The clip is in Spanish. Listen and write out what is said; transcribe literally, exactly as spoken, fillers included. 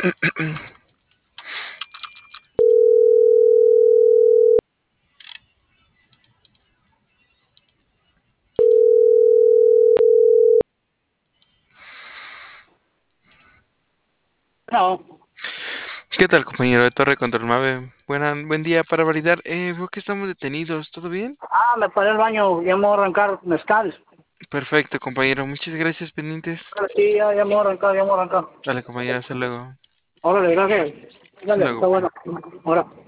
No. ¿Qué tal, compañero de Torre Control Mave? Buena, buen día para validar. Eh, veo que estamos detenidos. ¿Todo bien? Ah, me paré al baño, ya me voy a arrancar mezcal. Perfecto, compañero. Muchas gracias, pendientes. Ahora sí, ya, ya me voy a arrancar, ya me voy a arrancar. Dale, compañero. Hasta luego. Órale, gracias. Hasta Dale, luego, está pues. bueno. Ahora.